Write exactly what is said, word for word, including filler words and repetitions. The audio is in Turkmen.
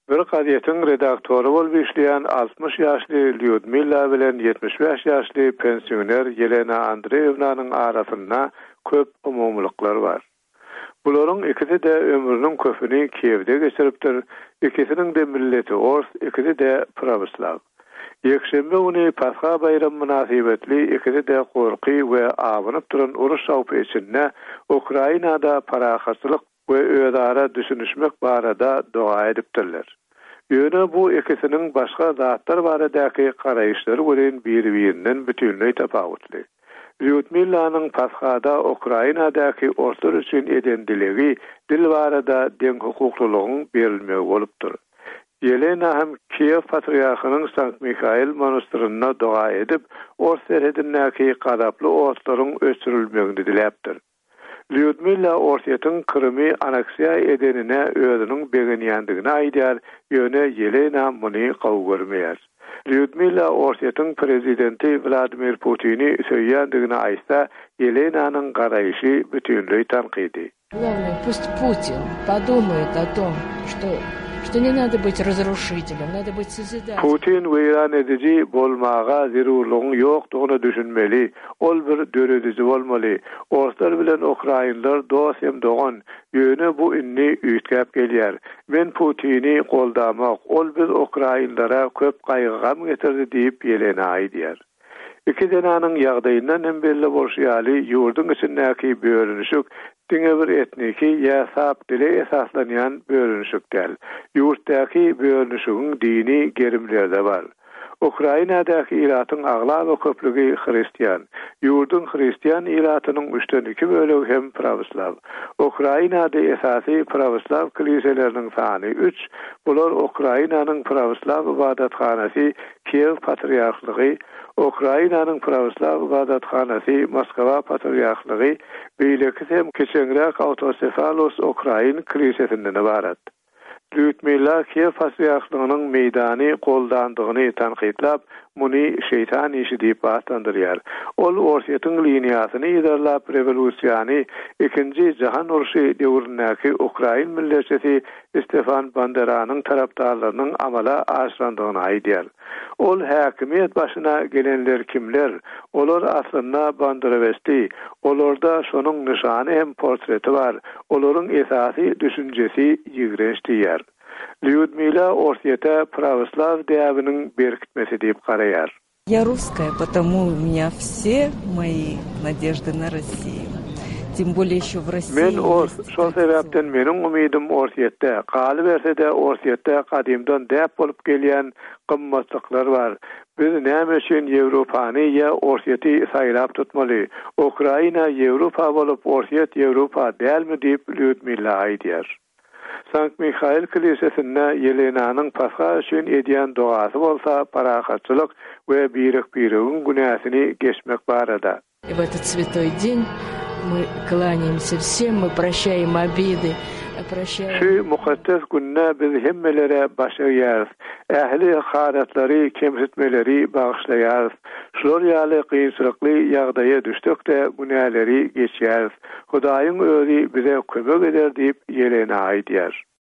Bir gazetin redaktory bolup işleýän altmış ýaşly Lyudmila bilen yetmiş beş ýaşly pensioner Yelena Andreevnanyň arasynda köp umumlyklar bar. Bularyň ikisi de ömrüniň köpüni Kievde geçiripdir. İkisiniň de milleti Ors, ikisi de Pravoslav. Ýekşembe güni Pascha bayramy münasibetli ikisi de gorky we awanyp duran uruş şawpy içinde Ukrainada parahatçylyk we özara düşünüşmek barada doğa edipdirler. Ýöne bu ikisiniň başga zatlar baradaky garaýşlary bilen bir-birinden bütünlüği tapawutly. Lyudmilanyň Paschada Ukrainadaky ortar üçin eden dilegi dil barada deň hukuklylygyň berilmegi bolupdyr. Yelena hem Kiev patriarhynyň Sankt Mikhail monastyryna doğa edip, or serhedindäki gadaply otlaryň öçürilmegini diläpdir. Lyudmila Orset'in Kırım'ı aneksiya edenine özünün beğenýändigini aýdýar, ýöne Yelena muny gawy görmeýär. Lyudmila Orset'in prezidenti Vladimir Putin'i söýýändigini aýtsa, Yelenanyň garaýşy bütünlüği tanqidi. Главное, пусть Путин подумает о том, что что не надо быть разрушителем, надо быть созидателем. Putin weýran edici bolmaga zerurlygyň ýokdugyny düşünmeli, ol bir döredici bolmaly. Orslar bilen Ukrainlar dost hem dogan, ýöne bu inni üýtgäp gelýär. Men Putin'i goldamak, ol biz Ukrainlara köp gaýgy gam getirdi diýip Yelena aýdýar. İki denanyň ýagdaýyndan hem belli bolşýaly ýurdun içindäki bölünüşük diňe bir etniki ýa-sap dile esaslanýan bölünüşükdäl. Ýurtdaky bölünüşügiň dini gerimlerde bar. Ukrainadaky iratyň aglan we köplügi Hristiýan. Ýurdun Hristiýan iratynyň üçten iki bölegi hem Pravoslav. Ukrainada esasy Pravoslav kiliseleriniň sany üç. Bular Ukrainanyň Pravoslav ibadathanasy Kiev patriarhlygy, Ukrainanyň Pravoslav ibadathanasy Moskwa patriarhlygy, beýleki hem keçenrek Autokefalos Ukrain kilisesinden ibarat. Lyudmila Kiev patriarhlygynyň meýdany goldandygyny tanqidlap, muny şeytan işi diýip batandyrýar. Ol Orset'in liniýasyny ýerlap rewolýusiýany ikinji jahan uruşy döwründäki Ukrain milletçisi Stefan Banderanyň tarapdarlarynyň amala aşrandygyny aýdýar. Ol häkimiýet başyna gelenler kimler? Olar aslynda Banderovesti. Olarda şonuň nyşany hem portreti bar. Olaryň esasy düşünjesi ýigrenç diýär. Lyudmila Orset'e Pravoslav däwiniň berkitmesi diýip garaýar. Я русская, потому у меня все мои надежды на Россию. Тем более еще в России. Men o şol sebäpden meniň umydım Orset'te, galy bersede Orset'te gadymdan däp bolup gelýän gymmatlyklar bar. Biz näme üçin Ýewropany ýa Orset'i saýlap tutmaly? Ukraina Ýewropa bolup Orset Ýewropa dälmi diýip Lyudmila aýdýar. Sankt Mikhail kilisesinde Yelenanyň Pascha üçin edýän dogasy bolsa parahatçylyk we birik-birigiň günäsini geçmek barada. И в этот святой день мы кланяемся всем, мы прощаем обиды, прощаем. Şu mukaddes günne biz hemmelere başaýarys. Ähli haratlary, kemsitmeleri bagyşlaýarys. Şolar ýaly kynçylykly ýagdaýa düşdükde günäleri geçýärys. Hudaýyň özi bize kömek eder diýip Yelena aýdýar.